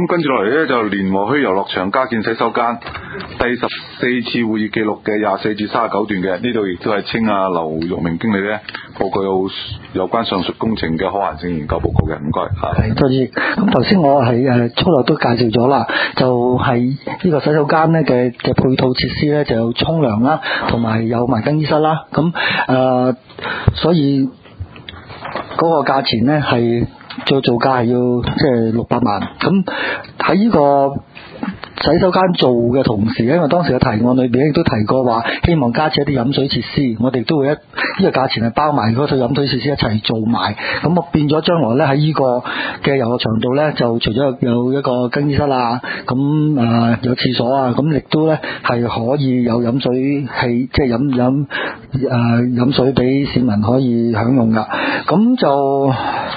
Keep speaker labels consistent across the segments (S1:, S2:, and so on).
S1: 咁跟住落嚟咧就連和墟遊樂場加建洗手間第14次會議記錄嘅24至39段嘅，呢度亦都係請阿劉玉明經理咧報告有關上述工程嘅可行性研究報告嘅，唔該。
S2: 係，多謝。咁頭先我係粗略都介紹咗啦，就係呢個洗手間咧嘅配套設施咧就有沖涼啦，同埋有埋更衣室啦。咁所以嗰個價錢咧係造價係要即係600萬。咁喺呢個洗手間做嘅同時，因為當時嘅提案裏邊亦都提過話，希望加設一啲飲水設施，我哋都會呢個價錢係包埋嗰套飲水設施一齊做埋。咁我變咗將來咧喺呢個嘅遊樂場度咧，就除咗有一個更衣室啊，咁有廁所啊，咁亦都咧係可以有飲水器，即係飲水俾市民可以享用噶。咁就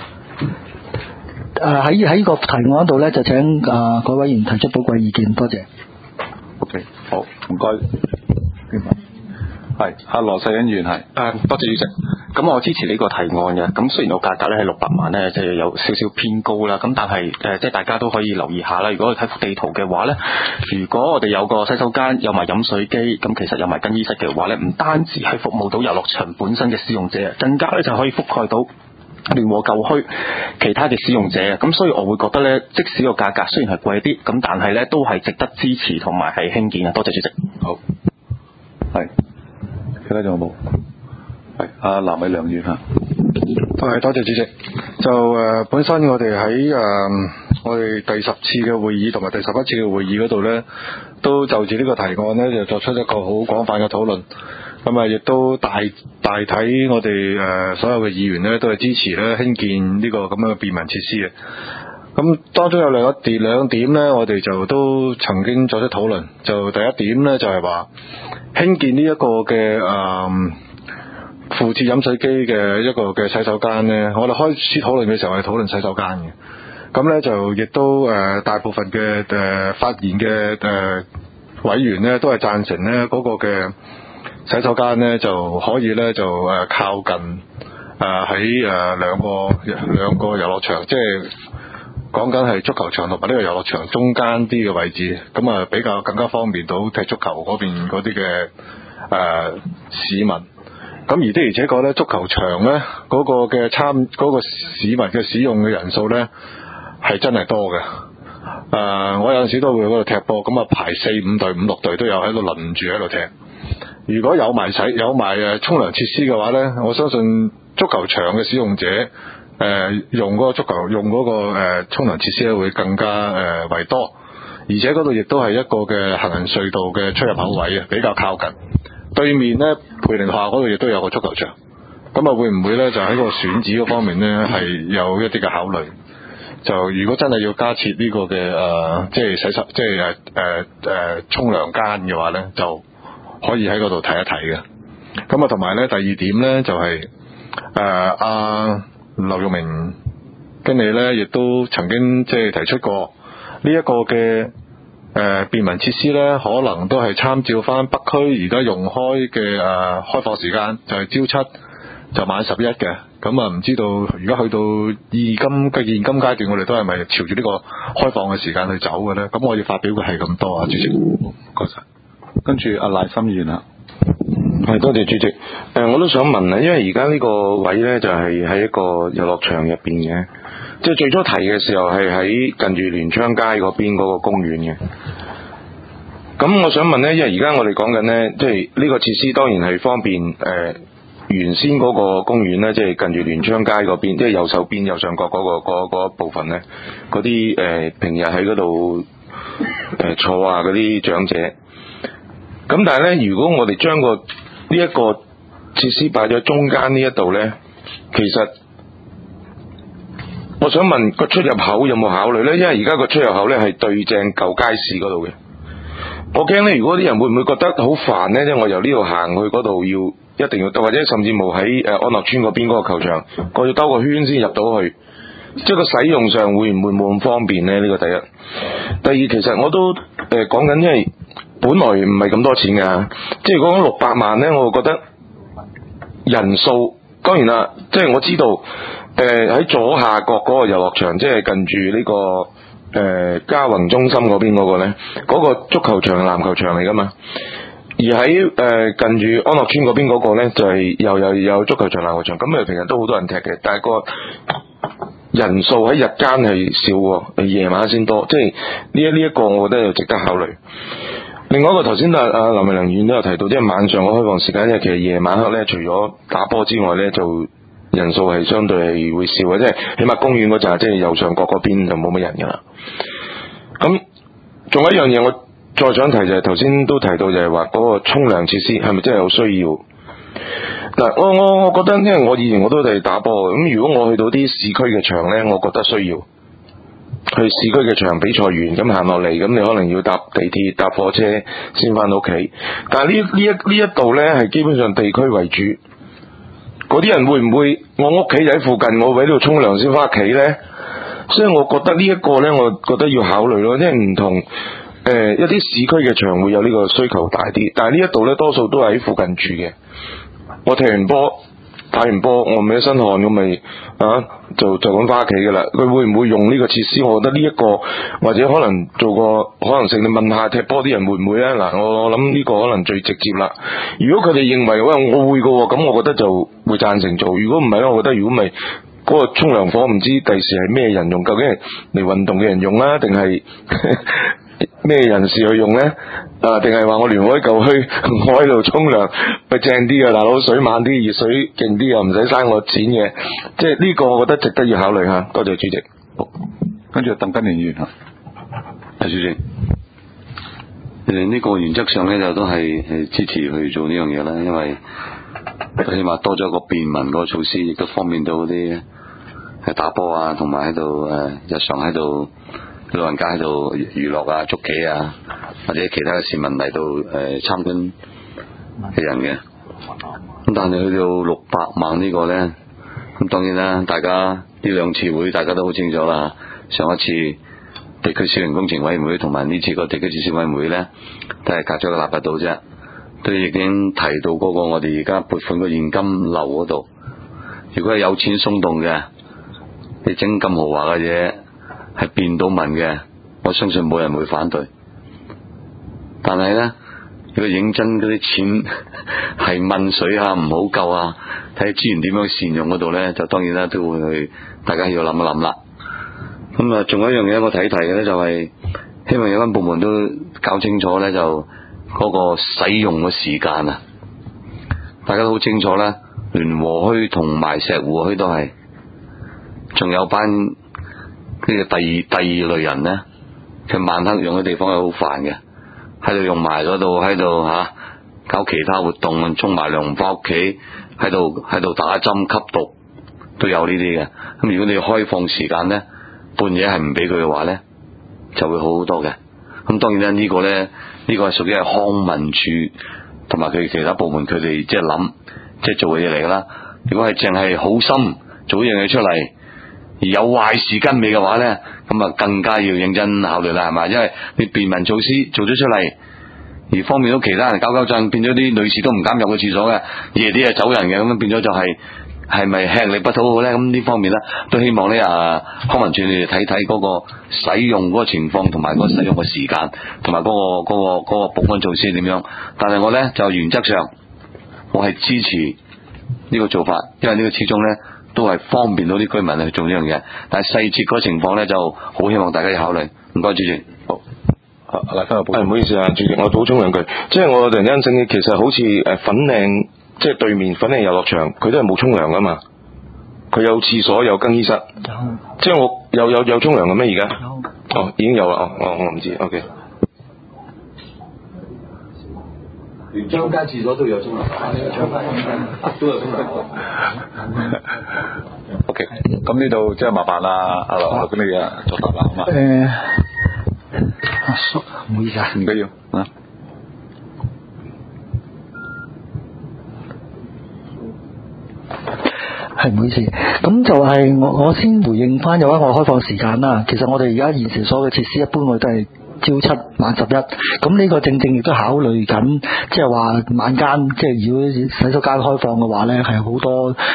S2: 喺呢個提案度咧，就請各位議員提出寶貴意見，多謝。
S1: OK， 好，唔該。係，阿羅世恩議員係。
S3: 多謝主席。咁我支持呢個提案嘅。咁雖然個價格咧係600萬咧，即係有少少偏高啦。咁但係即係大家都可以留意下啦。如果我哋睇幅地圖嘅話咧，如果我哋有個洗手間，有埋飲水機，咁其實有埋更衣室嘅話咧，唔單止係服務到遊樂場本身嘅使用者，更加咧就可以覆蓋到聯和舊墟其他嘅使用者。咁所以我會覺得咧，即使個價格雖然係貴啲，咁但係咧都係值得支持同埋係興建啊。多謝主席。
S1: 好，係，其他仲有冇？係，阿藍偉良議員嚇。
S4: 多謝主席。就本身我哋喺我哋第10次嘅會議同埋第11次嘅會議嗰度咧，都就住呢個提案咧，就作出一個好廣泛嘅討論。咁亦都大體我哋所有嘅議員咧都係支持咧興建呢個咁樣嘅便民設施嘅。咁當中有兩點咧，我哋就都曾經作出討論。就第一點咧，就係話興建呢一個嘅附設飲水機嘅一個嘅洗手間咧，我哋開始討論嘅時候係討論洗手間嘅。咁咧就亦都大部分嘅發言嘅委員咧都係贊成咧嗰個嘅洗手間咧就可以咧就靠近喺兩個遊樂場，即係講緊係足球場同埋呢個遊樂場中間啲嘅位置，咁比較更加方便到踢足球嗰邊嗰啲嘅市民。咁而的而且確咧，足球場咧嗰個嘅嗰個市民嘅使用嘅人數咧係真係多嘅。我有陣時都會喺嗰度踢波，咁排4-5隊、5-6隊都有喺度輪住喺度踢。如果有埋沖涼設施嘅話咧，我相信足球場嘅使用者用嗰個沖涼設施咧會更加為多，而且嗰度亦都係一個嘅行人隧道嘅出入口位啊，比較靠近。對面咧培靈學校嗰度亦都有個足球場，咁會唔會咧就喺個選址嗰方面咧係有一啲嘅考慮？就如果真係要加設呢個嘅即係沖涼間嘅話咧，就可以喺嗰度睇一睇嘅。咁同埋咧第二點咧就係劉玉明經理咧亦都曾經即係提出過呢一個嘅便民設施咧，可能都係參照翻北區而家用開嘅開放時間，就係朝7就晚11嘅。咁唔知道而家去到現今階段，我哋都係咪朝住呢個開放嘅時間去走嘅咧？咁我要發表嘅係咁多啊，主席。唔該晒。
S1: 跟住阿賴心議員啦。
S5: 係，多謝主席。我都想問啊，因為而家呢個位咧就係喺一個遊樂場入邊嘅，即係最初提嘅時候係喺近住聯昌街嗰邊嗰個公園嘅。咁我想問咧，因為而家我哋講緊咧，即係呢個設施當然係方便原先嗰個公園咧，即係近住聯昌街嗰邊，即係右手邊右上角嗰部分咧，嗰啲平日喺嗰度坐嗰啲長者。咁但係咧，如果我哋將呢一個設施擺咗中間呢一度咧，其實我想問個出入口有冇考慮咧？因為而家個出入口咧係對正舊街市嗰度嘅，我驚咧，如果啲人會唔會覺得好煩咧？即係我由呢度行去嗰度一定要，或者甚至冇喺安樂村嗰邊嗰個球場，我要兜個圈先入到去，即係個使用上會唔會冇咁方便咧？呢個第一。第二，其實我都講緊，因為本來唔係咁多錢㗎，即係講600萬咧，我覺得人數當然啦，即係我知道喺左下角嗰個遊樂場，即係近住呢個嘉宏中心嗰邊嗰個呢，嗰、個足球場籃球場嚟噶嘛。而喺近住安樂村嗰邊嗰個呢，就係又有足球場籃球場，咁平日都好多人踢嘅，但係個人數喺日間係少喎，夜晚先多，即係呢一個我覺得又值得考慮。另外一個頭先林榮良議員都有提到，即係晚上嘅開放時間，因為其實夜晚黑呢，除咗打波之外呢，就人數係相對係會少嘅，即係起碼公園嗰陣，即係右上角嗰邊就冇乜人噶啦。咁仲有一樣嘢我再想提就係頭先都提到就係話嗰個沖涼設施係咪真係有需要？嗱，我覺得因為我以前我都係打波，咁如果我去到啲市區嘅場呢，我覺得需要去市區嘅場比賽完咁行落嚟，咁你可能要搭地鐵搭火車先翻到屋企。但係呢一度呢，係基本上地區為主，嗰啲人會唔會我屋企就喺附近，我喺度沖涼先翻屋企呢？所以我覺得呢一個呢，我覺得要考慮咯，因為唔同一啲市區嘅場會有呢個需求大啲，但係呢一度呢，多數都係喺附近住嘅。我踢完波打完波，我咪一身汗，我咪就咁翻屋企噶啦。佢會唔會用呢個設施？我覺得呢一個或者可能做個可能性，你問下踢波啲人會唔會呢？嗱，我諗呢個可能最直接啦。如果佢哋認為喂我會噶，咁我覺得就會贊成做。如果唔係咧，我覺得如果唔係嗰個沖涼房，唔知第時係咩人用？究竟係嚟運動嘅人用啊，定係咩人士去用呢？定係話我聯我一嚿墟，我喺度沖涼，咪正啲啊！大佬水猛啲，熱水勁啲，又唔使嘥我錢嘅。即係呢個，我覺得值得要考慮下。多謝主席。
S1: 好，跟住鄧根年議員嚇，
S6: 主席，呢個原則上咧就都係支持去做呢樣嘢啦，因為起碼多咗一個便民嗰個措施，亦都方便到啲係打波啊，同埋喺度日常喺度老人家喺度娛樂啊、捉棋啊，或者其他嘅市民嚟到參觀嘅人嘅。咁但係去到600萬呢個呢，咁當然啦，大家呢兩次會大家都好清楚啦。上一次地區小型工程委員會同埋呢次個地區設施委員會呢，都係隔咗個禮拜到啫，都已經提到嗰個我哋而家撥款個現金流嗰度。如果係有錢鬆動嘅，你整咁豪華嘅嘢係變到民嘅，我相信冇人會反對。但係呢，如果認真嗰啲錢係問水啊，唔好夠啊，睇資源點樣善用嗰度呢，就當然啦，都會去大家要諗一諗啦。咁仲有一樣嘢我提嘅呢，就係希望有關部門都搞清楚呢，就嗰個使用嘅時間啊，大家都好清楚啦。聯和墟同埋石湖墟都係，仲有班呢個第二類人呢，佢晚黑用嘅地方係好煩嘅，喺度用埋嗰度，喺度搞其他活動，沖埋涼唔翻屋企，喺度打針吸毒都有呢啲嘅。咁如果你開放時間呢，半夜係唔俾佢嘅話呢，就會好好多嘅。咁當然啦，呢個係屬於係康文署同埋佢其他部門佢哋即係諗即係做嘅嘢嚟噶啦。如果係淨係好心做一樣嘢出嚟，而有壞事跟尾嘅話呢，咁啊更加要認真考慮啦，係嘛？因為你便民措施做咗出嚟，而方便到其他人搞震，變咗啲女士都唔敢入個廁所嘅，夜啲係走人嘅，咁變咗就係咪吃力不討好呢？咁呢方面呢，都希望呢康文署你哋睇睇嗰個使用嗰個情況，同埋嗰個使用嘅時間，同埋嗰個保安措施點樣。但係我呢，就原則上我係支持呢個做法，因為呢個始終呢都係方便到啲居民去做呢樣嘢。但係細節嗰個情況呢，就好希望大家要考慮。唔該，主席。好。
S5: 唔好意思啊，主席，我補充兩句，即係我突然間醒起，其實好似粉嶺，即係對面粉嶺遊樂場，佢都係冇沖涼噶嘛，佢有廁所有更衣室，即係我有沖涼嘅咩？而家哦，已經有啦，我唔知 ，OK。
S6: 連張家廁所都有沖涼，都有沖涼。
S1: OK， 咁呢度即係麻煩啦，阿劉咁你作答啦，好嘛？
S2: 唔好意思啊，
S1: 唔緊要啊。
S2: 係唔好意思，咁就係我先回應翻有關我開放時間啦。其實我哋而家現時所有嘅設施，一般我哋都係朝7晚11，咁呢個正亦都考慮緊，即係話晚間，即係如果洗手間開放嘅話呢，係好多即係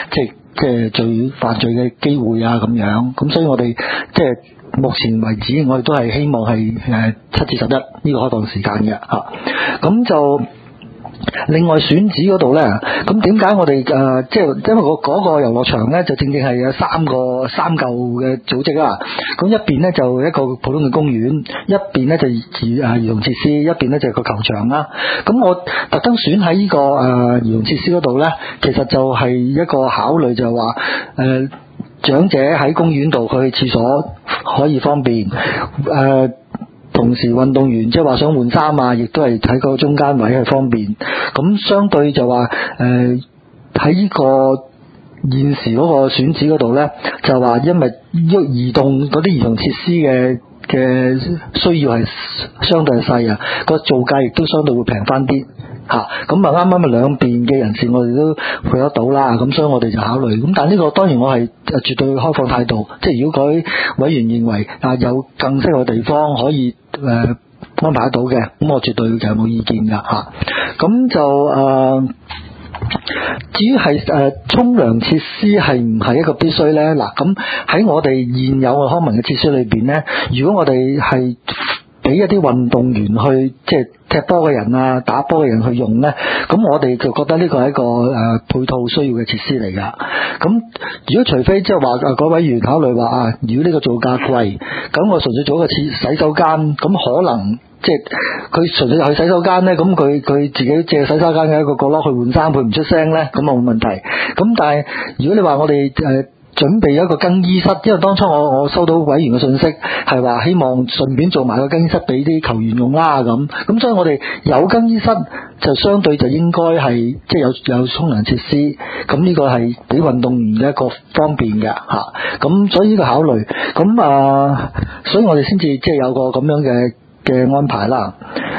S2: 即係犯罪嘅機會啊咁樣。咁所以我哋即係目前為止，我哋都係希望係7至11呢個開放時間嘅嚇。咁就另外選址嗰度咧，咁點解我哋即係因為嗰個遊樂場咧，就正正係有三嚿嘅組織啦。咁一邊咧就一個普通嘅公園，一邊咧就兒童設施，一邊咧就係個球場啦。咁我特登選喺呢個兒童設施嗰度咧，其實就係一個考慮，就係話長者喺公園度去廁所可以方便，同時運動員即係話想換衫啊，亦都係喺個中間位係方便。咁相對就話喺呢個現時嗰個選址嗰度咧，就話因為移動嗰啲兒童設施嘅需要係相對細啊，個造價亦都相對會平翻啲嚇。咁啊啱啱兩邊嘅人士我哋都配得到啦，咁所以我哋就考慮。咁但係呢個當然我係絕對開放態度，即係如果各位委員認為有更適合嘅地方可以安排得到嘅，咁我絕對就冇意見㗎嚇。咁就至於係沖涼設施係唔係一個必須呢？嗱，咁喺我哋現有嘅康文嘅設施裏邊呢，如果我哋係俾一啲運動員去即係踢波嘅人啊、打波嘅人去用呢，咁我哋就覺得呢個係一個配套需要嘅設施嚟㗎。咁如果除非即係話各位委員考慮話如果呢個造價貴，咁我純粹做一個洗手間，咁可能即係佢純粹去洗手間呢，咁佢自己借洗手間嘅一個角落去換衫，佢唔出聲呢，咁冇問題。咁但係如果你話我哋準備一個更衣室，因為當初我收到委員嘅信息係話希望順便做埋個更衣室俾啲球員用啦咁所以我哋有更衣室就相對就應該係即係有沖涼設施，咁呢個係俾運動員嘅一個方便嘅嚇。咁所以呢個考慮，咁所以我哋先至即係有個咁樣嘅安排啦。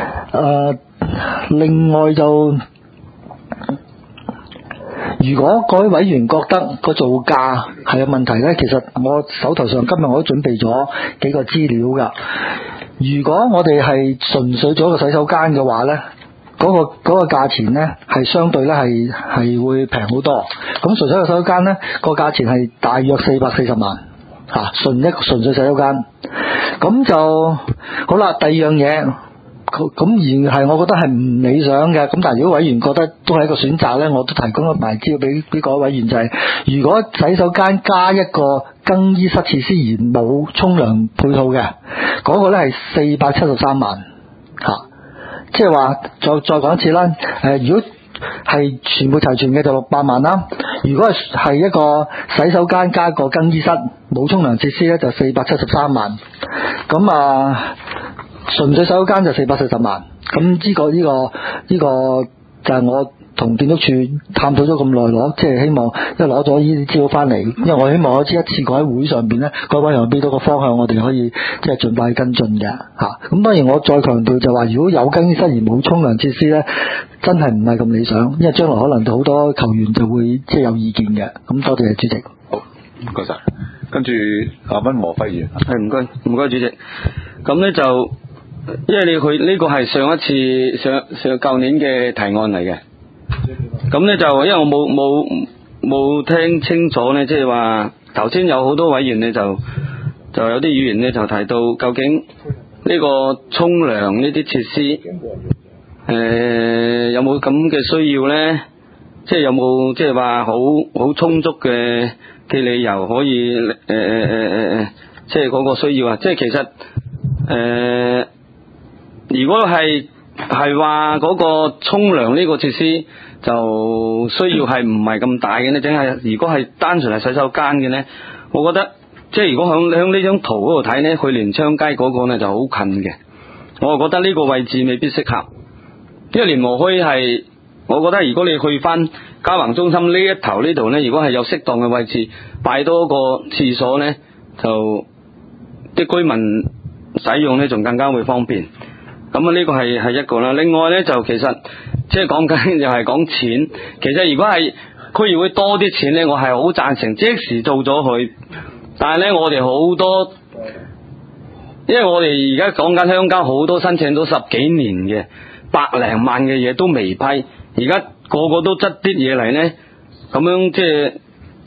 S2: 另外就如果各位委員覺得個造價係有問題呢，其實我手頭上今日我都準備咗幾個資料㗎。如果我哋係純粹做一個洗手間嘅話呢，嗰個價錢呢係相對呢係會平好多。咁純粹個洗手間呢個價錢係大約440萬嚇，純粹洗手間。咁就好啦。第二樣嘢。咁而係我覺得係唔理想嘅，咁但係如果委員覺得都係一個選擇呢，我都提供咗埋資料俾各位委員，就係如果洗手間加一個更衣室設施而冇沖涼配套嘅，嗰個呢係473萬嚇，即係話再講一次啦。如果係全部齊全嘅就600萬啦，如果係一個洗手間加個更衣室冇沖涼設施呢，就473萬。咁純粹洗手間就440萬，咁呢個就係我同建築署探討咗咁耐即係希望因為攞咗呢啲資料翻嚟，因為我希望我知一次過喺會上邊呢，各位又俾到個方向，我哋可以即係盡快跟進嘅嚇。咁當然我再強調就話，如果有更衣室而冇沖涼設施呢，真係唔係咁理想，因為將來可能好多球員就會即係有意見嘅。咁多謝主席。
S1: 好，唔該晒。跟住溫和輝議員。
S7: 係唔該主席。咁呢就。因為佢呢個係上一次上舊年嘅提案嚟嘅，咁呢就因為我冇聽清楚呢，即係話頭先有好多委員呢就有啲議員呢就提到究竟呢個沖涼呢啲設施有冇咁嘅需要呢？即係有冇即係話好充足嘅理由可以即係嗰個需要啊？即係其實如果係話嗰個沖涼呢個設施就需要係唔係咁大嘅呢？淨係如果係單純係洗手間嘅呢，我覺得即係如果響呢張圖嗰度睇呢，佢連昌街嗰個呢就好近嘅，我覺得呢個位置未必適合，因為連和墟係，我覺得如果你去翻嘉橫中心呢一頭呢度呢，如果係有適當嘅位置擺多個廁所呢，就啲居民使用呢仲更加會方便。咁呢個係一個啦。另外呢，就其實即係講緊又係講錢。其實如果係區議會多啲錢呢，我係好贊成即時做咗佢。但係呢，我哋好多，因為我哋而家講緊鄉郊好多申請咗10幾年嘅100零萬嘅嘢都未批，而家個個都執啲嘢嚟呢，咁樣即係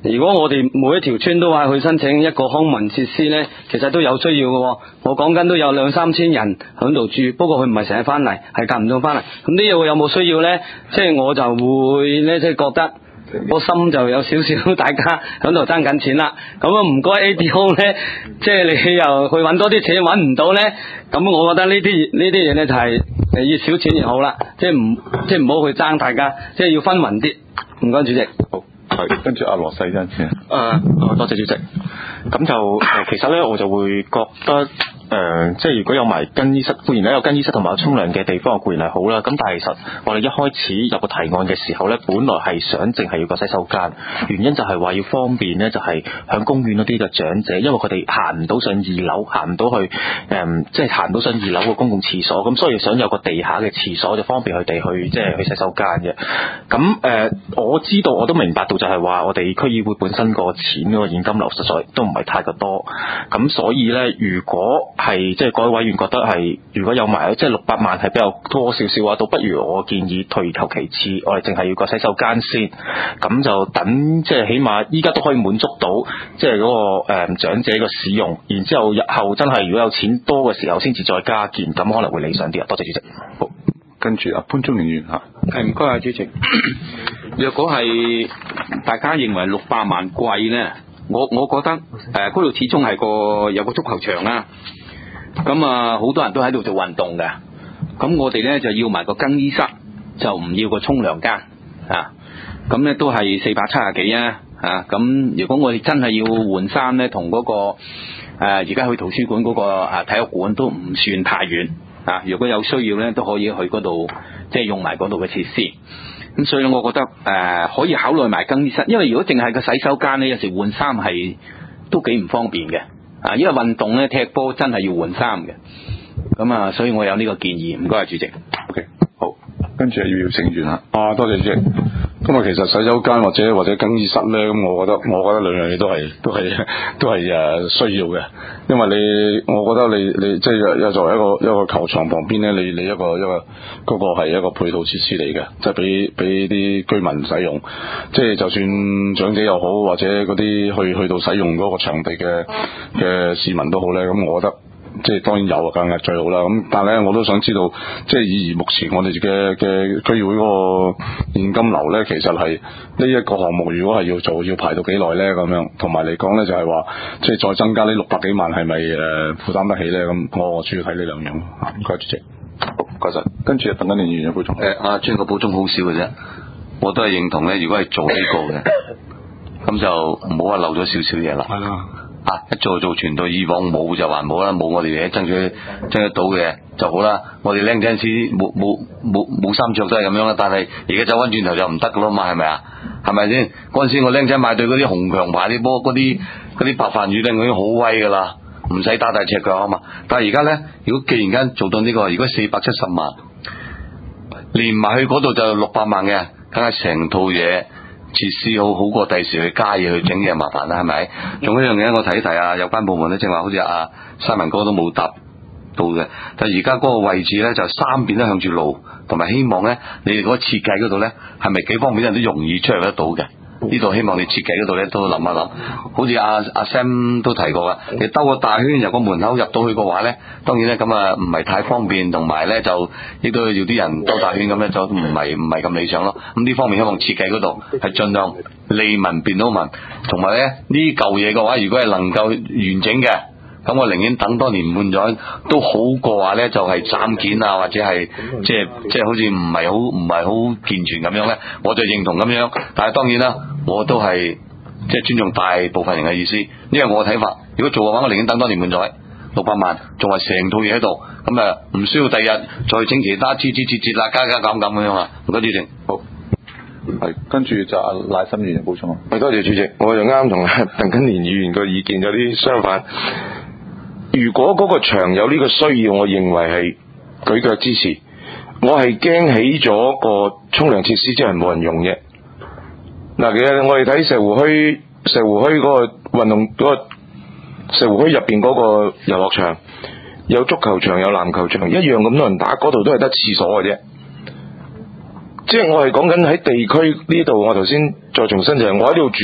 S7: 如果我哋每一條村都話去申請一個康文設施呢，其實都有需要嘅喎。我講緊都有2-3千人喺度住，不過佢唔係成日翻嚟，係間唔中翻嚟。咁呢個有冇需要呢？即係我就會呢，即係覺得個心就有少少大家喺度爭緊錢啦。咁啊唔該 ADO 呢，即係你又去揾多啲錢揾唔到呢。咁我覺得呢啲嘢呢，就係越少錢越好啦。即係唔好去爭大家，即係要分勻啲。唔該主席。
S1: 好。係，跟住阿羅世恩先。
S3: 多謝主席。咁就其實咧，我就會覺得即係如果有埋更衣室，固然咧有更衣室同埋有沖涼嘅地方，固然係好啦。咁但係其實我哋一開始入個提案嘅時候咧，本來係想淨係要個洗手間，原因就係話要方便咧，就係響公園嗰啲嘅長者，因為佢哋行唔到上2樓，行唔到去即係行唔到上2樓個公共廁所，咁所以想有個地下嘅廁所，就方便佢哋去即係去洗手間嘅。咁我知道我都明白到就係話我哋區議會本身個錢嗰個現金流實在都唔係太過多，咁所以咧如果係即係各位委員覺得係如果有埋即係600萬係比較多少少啊，倒不如我建議退求其次，我哋淨係要個洗手間先，咁就等即係起碼依家都可以滿足到即係嗰個長者嘅使用，然之後日後真係如果有錢多嘅時候先至再加建，咁可能會理想啲啊。多謝主席。
S1: 好，跟住阿潘忠寧議員嚇。
S8: 係唔該啊主席。若果係大家認為600萬貴咧，我覺得嗰度始終係有個足球場啦。咁啊，好多人都喺度做運動嘅。咁我哋咧就要埋個更衣室，就唔要個沖涼間啊。咁咧都係470幾啊。咁如果我哋真係要換衫咧，同嗰個而家去圖書館嗰個體育館都唔算太遠啊。如果有需要咧，都可以去嗰度，即係用埋嗰度嘅設施。咁所以我覺得可以考慮埋更衣室，因為如果淨係個洗手間咧，有時換衫係都幾唔方便嘅啊。因為運動咧踢波真係要換衫嘅，咁啊，所以我有呢個建議。唔該，主席。
S1: OK， 好，跟住要成員啦。
S4: 多謝主席。咁啊，其實洗手間或者更衣室咧，咁我覺得兩樣嘢都係需要嘅，因為我覺得你即係作為一個球場旁邊咧，你一個嗰個係一個配套設施嚟嘅，即係俾啲居民使用，即係就算長者又好，或者嗰啲去到使用嗰個場地嘅市民都好咧，咁我覺得。即係當然有啊，梗係最好啦。咁但係咧，我都想知道，即係以目前我哋嘅區議會嗰個現金流咧，其實係呢一個項目，如果係要做，要排到幾耐咧？咁樣同埋嚟講咧，就係話即係再增加呢600幾萬，係咪負擔得起咧？咁我主要睇呢兩樣。唔該，主席。
S1: 好，唔該晒。跟住鄧家年議員嘅補充。
S6: 專個補充好少嘅啫，我都係認同咧。如果係做呢個嘅，咁就唔好話漏咗少少嘢啦。係啦。一做全到，以往冇就還冇啦，冇我哋而家爭取得到嘅就好啦。我哋僆仔陣時冇衫着都係咁樣啦，但係而家走翻轉頭就唔得噶啦嘛，係咪啊？係咪先？嗰陣時我僆仔買對嗰啲紅強牌啲波，嗰啲白飯魚咧，我已經好威噶啦，唔使打大赤腳啊嘛。但係而家咧，如果既然間做到呢個，如果470萬，連埋去嗰度就600萬嘅，梗係成套嘢。設施好過第時去加嘢去整嘢麻煩啦，係咪？仲有一樣嘢我提一提啊，有關部門咧，正話好似阿三文哥都冇答到嘅。但係而家嗰個位置咧就3邊都向住路，同埋希望咧你哋嗰個設計嗰度咧係咪幾方面人都容易出入得到嘅？呢度希望你設計嗰度咧都諗一諗。好似阿 Sam 都提過噶，你兜個大圈由個門口入到去嘅話咧，當然咧咁啊唔係太方便，同埋咧就亦都要啲人兜大圈咁咧，就唔係咁理想咯。咁呢方面希望設計嗰度係盡量利民便到民，同埋咧呢舊嘢嘅話，如果係能夠完整嘅，咁我寧願等多年半載都好過話咧就係斬件啊，或者係即係好似唔係好健全咁樣咧，我就認同咁樣。但係當然啦，我都係即係尊重大部分人嘅意思，因為我嘅睇法，如果做嘅話，我寧願等多年半載，600萬仲係成套嘢喺度，咁啊唔需要第日再整其他節啦，加減咁樣啊。唔該主席。
S1: 好。係，跟住就阿賴心議員補充。
S5: 多謝主席，我就啱同鄧家年議員嘅意見有啲相反。如果嗰個場有呢個需要，我認為係舉腳支持。我係驚起咗個沖涼設施之後冇人用啫。嗱，其實我哋睇石湖墟嗰個運動嗰個石湖墟入邊嗰個遊樂場，有足球場有籃球場，一樣咁多人打，嗰度都係得廁所嘅啫。即係我係講緊喺地區呢度，我頭先再重申就係我喺度住，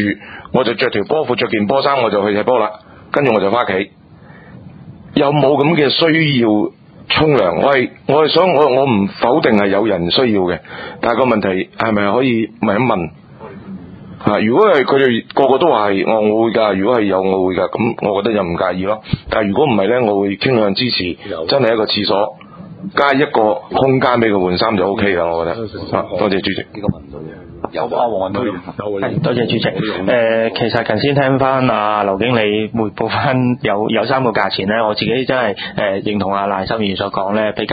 S5: 我就着條波褲着件波衫我就去踢波啦，跟住我就翻屋企。有冇咁嘅需要沖涼？我係想我唔否定係有人需要嘅，但係個問題係咪可以問一問？如果係佢哋個個都話係我會㗎，如果係有我會㗎，咁我覺得就唔介意咯。但係如果唔係呢，我會傾向支持，真係一個廁所加一個空間俾佢換衫就 O K 㗎，我覺得。多謝主席。呢個問到
S1: 有啊，黃運都有。
S3: 多謝主席。其實近先聽翻阿劉經理匯報翻有三個價錢咧，我自己真係認同阿賴心議員所講咧，比較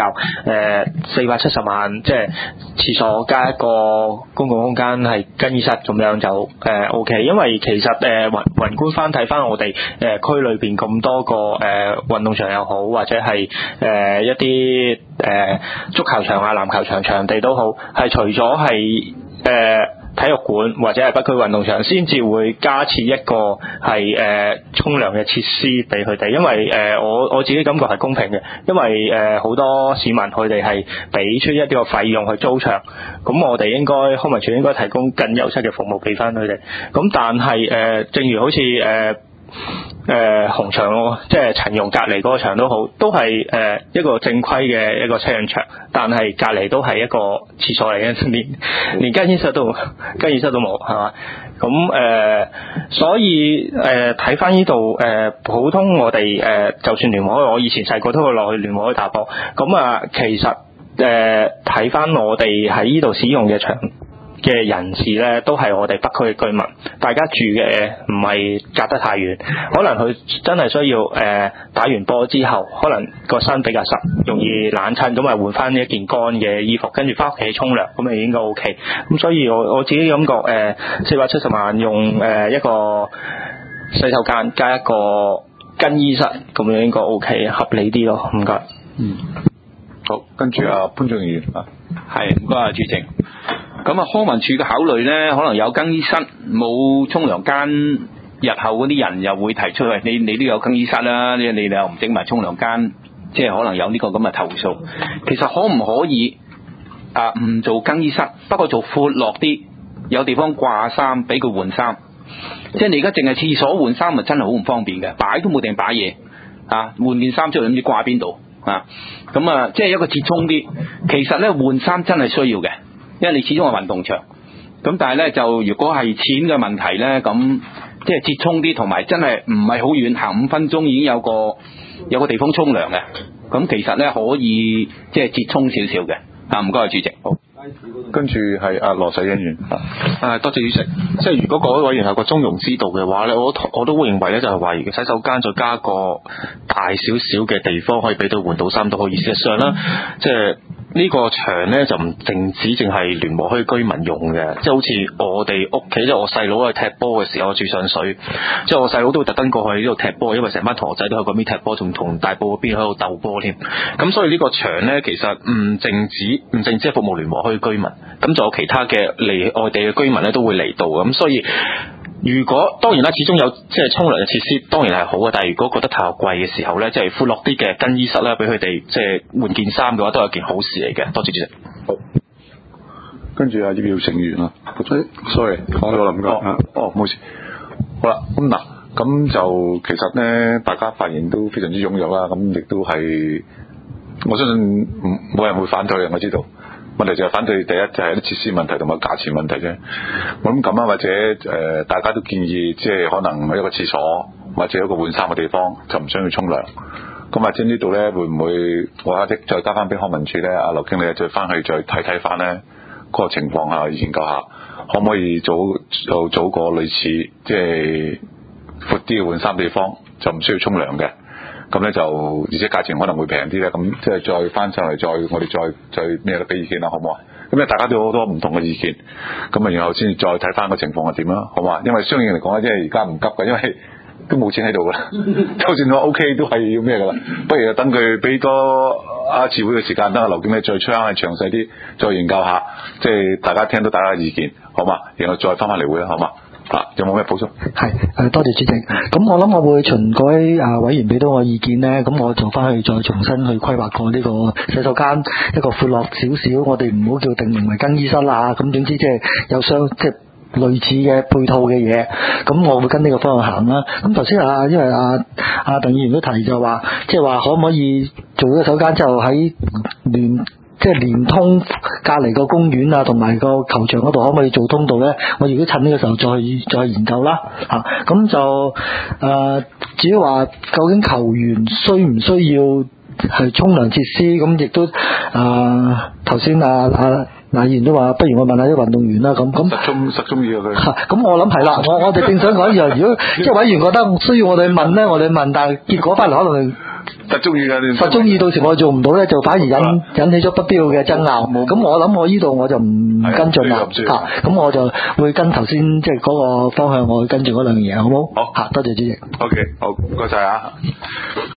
S3: 470萬，即係廁所加一個公共空間係更衣室咁樣就O K， 因為其實宏觀翻睇翻我哋區裏邊咁多個運動場又好，或者係一啲足球場啊、籃球場場地都好，係除咗係體育館或者係北區運動場先至會加設一個係沖涼嘅設施俾佢哋，因為我自己感覺係公平嘅，因為好多市民佢哋係俾出一啲個費用去租場，咁我哋應該康文署應該提供更優質嘅服務俾翻佢哋。咁但係正如好似紅場咯，即係陳容隔離嗰個場都好，都係一個正規嘅一個車輪場，但係隔離都係一個廁所嚟嘅，連更衣室都冇，係嘛？咁所以睇翻呢度普通我哋就算聯和區，我以前細個都會落去聯和區打波，咁其實睇翻我哋喺呢度使用嘅場嘅人士咧，都係我哋北區嘅居民，大家住嘅唔係隔得太遠，可能佢真係需要打完波之後，可能個身比較濕，容易冷親，咁啊換翻一件乾嘅衣服，跟住翻屋企沖涼，咁啊應該 OK。咁所以我自己感覺470萬用一個洗手間加一個更衣室，咁樣應該 OK， 合理啲咯，唔該。
S1: 好，跟住潘俊賢
S8: 係唔該主席。咁康文署嘅考慮咧，可能有更衣室冇沖涼間，日後嗰啲人又會提出嚟，你都有更衣室啦，你又唔整埋沖涼間，即係可能有呢個咁嘅投訴。其實可唔可以唔做更衣室，不過做闊落啲，有地方掛衫俾佢換衫。即係你而家淨係廁所換衫，咪真係好唔方便嘅，擺都冇定擺嘢換件衫出嚟，唔知掛邊度咁即係一個折衷啲。其實咧換衫真係需要嘅。因為你始終係運動場，咁但係咧就如果係錢嘅問題咧，咁即係折衷啲，同埋真係唔係好遠，行5分鐘已經有個地方沖涼嘅，咁其實咧可以即係折衷少少嘅。唔該，主席。好，
S1: 跟住係羅世恩員。
S3: 多謝主席。即係如果各位委員有個中庸之道嘅話咧，我都會認為咧就係話洗手間再加個大少少嘅地方，可以俾到換到衫都可以。事實上啦，即係呢個場咧就唔淨係聯和區居民用嘅，即係好似我哋屋企，即係我細佬去踢波嘅時候，我住上水，即係我細佬都會特登過去呢度踢波，因為成班同學仔都喺嗰邊踢波，仲同大埔嗰邊喺度鬥波添。咁所以呢個場咧其實唔淨止係服務聯和區居民，咁仲有其他嘅嚟外地嘅居民咧都會嚟到。咁所以如果當然啦，始終有即係沖涼嘅設施當然係好嘅，但係如果覺得太貴嘅時候咧，即係闊落啲嘅更衣室啦，俾佢哋即係換件衫嘅話，都係件好事嚟嘅。多謝主席。
S1: 好，跟住葉耀成員sorry， 講咗啦，唔該。冇事。好啦，咁就其實咧，大家發言都非常之踴躍啦，咁亦都係我相信冇人會反對嘅，我知道。問題就係反對第一就係啲設施問題同埋價錢問題啫。我諗咁或者大家都建議即係可能一個廁所或者一個換衫嘅地方，就唔需要沖涼。咁或者呢度咧會唔會我再交翻俾康文署咧？劉經理再翻去再睇翻咧嗰個情況下，研究下可唔可以組個類似即係闊啲嘅換衫地方，就唔需要沖涼嘅。咁咧就而且價錢可能會平啲咧，咁即係再翻上嚟我哋再咩俾意見啦，好唔好啊？咁大家都有好多唔同嘅意見，咁然後先再睇翻個情況係點啦，好嘛？因為相應嚟講咧，即係而家唔急嘅，因為都冇錢喺度噶啦，就算我 OK 都係要咩噶啦，不如等佢俾多一次會嘅時間，等阿劉經理再出翻去詳細啲，再研究下，即係大家聽到大家嘅意見，好嘛？然後再翻嚟會啦，好嘛？有冇咩補充？
S2: 係多謝主席。咁我諗我會循各位委員俾到我意見呢，咁我就翻去再重新去規劃過呢個洗手間一個闊落少少，我哋唔好叫定名為更衣室啦。咁總之即係有即係類似嘅配套嘅嘢，咁我會跟呢個方向行啦。咁頭先因為鄧議員都提就話，即係話可唔可以做咗洗手間之後喺連通隔離個公園啊，同埋個球場嗰度可唔可以做通道咧？我如果趁呢個時候再研究啦嚇。咁就至於話究竟球員需唔需要係沖涼設施，咁亦都頭先議員都話，不如我問下啲運動員啦。咁
S1: 實中意佢。
S2: 咁我諗係啦，我哋正想講一樣，如果即係委員覺得需要我哋問咧，我哋問，但係結果翻嚟可能
S1: 實中意嘅，
S2: 實中意到時我做唔到咧，就反而引起咗不必要嘅爭拗。咁我諗我呢度我就唔跟進啦。咁我就會跟頭先即係嗰個方向，我會跟住嗰兩樣嘢，好冇？
S1: 好，
S2: 多謝主席。
S1: OK， 好，唔該晒啊。